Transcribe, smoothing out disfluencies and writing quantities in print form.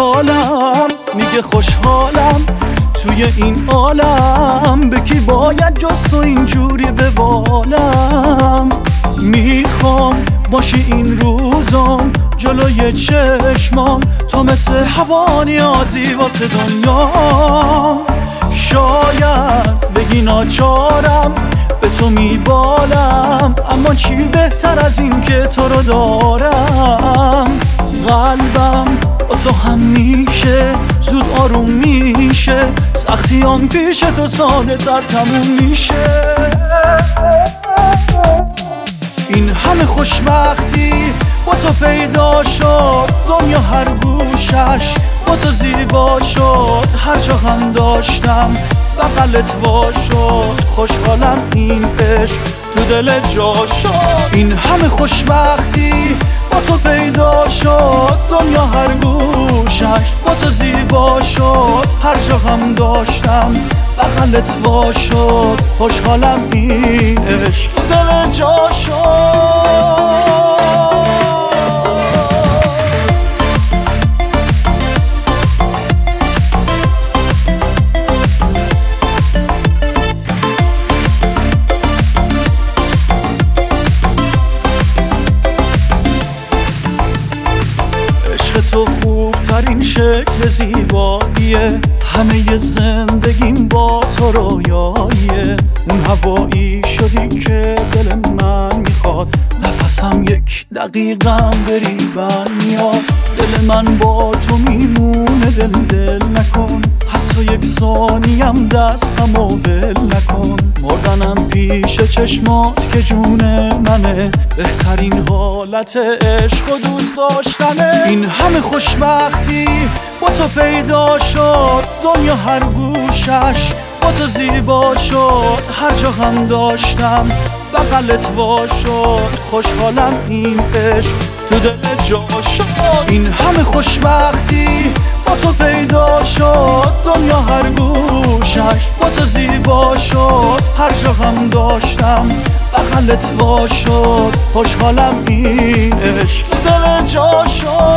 حالم میگه خوشحالم توی این عالم، به کی باید جز تو اینجوری ببالم. میخوام باشی این روزام جلوی چشمام، تو مثل هوا نیازی واسه دنیا. شاید بگی ناچارم به تو میبالم، اما چی بهتر از این که تو رو دارم. قلبم با تو همیشه زود آروم میشه، سختیام پیش تو ساده تر تموم میشه. این همه خوشبختی با تو پیدا شد، دنیا هر گوشش با تو زیبا شد. هر جا غم داشتم بغلت وا شد، خوشحالم این عشق تو دل جا شد. این همه خوشبختی با تو پیدا شد، دنیا هر گوشش با تو زیبا شد. هر جا غم داشتم بغلت وا شد، خوشحالم این عشق تو دل جا شد. تو خوبترین شکل زیباییه، همه زندگیم با تو رویاییه. اون هوایی شدی که دل من میخواد، نفسم یک دقیقم بریبن میاد. دل من با تو میمونه، دل نکن، حتی یک ثانیم دستمو ول نکن. مردنم پیش چشمات که جون منه، بهترین حالت عشق و دوست داشتنه. این همه خوشبختی با تو پیدا شد، دنیا هر گوشش با تو زیبا شد. هر جا غم داشتم بغلت وا شد، خوشحالم این عشق تو دل جا شد. این همه خوشبختی با تو پیدا شد، دنیا هر گوشش با تو زیبا شد. هر جا غم داشتم بغلت وا شد، خوشحالم این عشق تو دل جا شد.